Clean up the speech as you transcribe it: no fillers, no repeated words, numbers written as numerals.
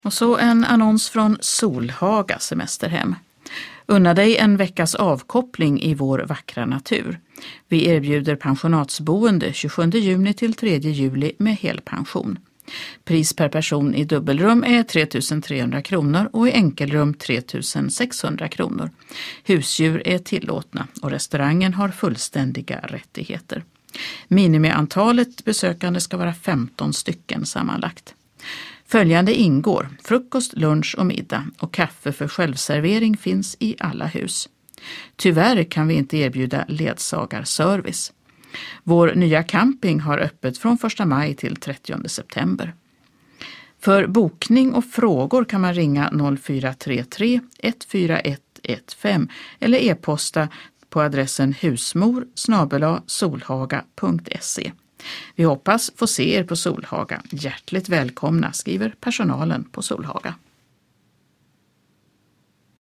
Och så en annons från Solhaga semesterhem. Unna dig en veckas avkoppling i vår vackra natur. Vi erbjuder pensionatsboende 27 juni till 3 juli med helpension. Pris per person i dubbelrum är 3 300 kronor och i enkelrum 3 600 kronor. Husdjur är tillåtna och restaurangen har fullständiga rättigheter. Minimiantalet besökande ska vara 15 stycken sammanlagt. Följande ingår: frukost, lunch och middag, och kaffe för självservering finns i alla hus. Tyvärr kan vi inte erbjuda ledsagarservice. Vår nya camping har öppet från 1 maj till 30 september. För bokning och frågor kan man ringa 0433 14115 eller e-posta på adressen husmor@solhaga.se. Vi hoppas få se er på Solhaga. Hjärtligt välkomna, skriver personalen på Solhaga.